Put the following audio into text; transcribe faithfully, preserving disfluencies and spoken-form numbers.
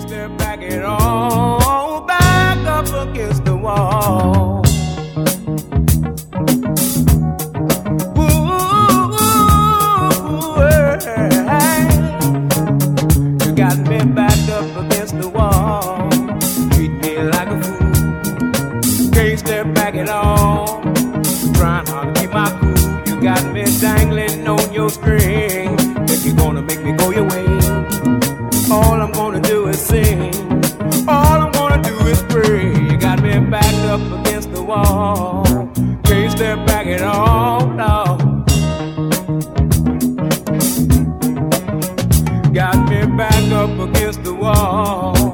step back at all, back up against the wall. Ooh, hey. You got me backed up against the wall. Treat me like a fool. Can't step back at all. Trying hard to keep my cool. You got me dangling on your string. If you're gonna make me go your way, all I'm gonna do is sing. All I'm gonna do is pray. You got me backed up against the wall. Can't step back at all, no. Got me backed up against the wall.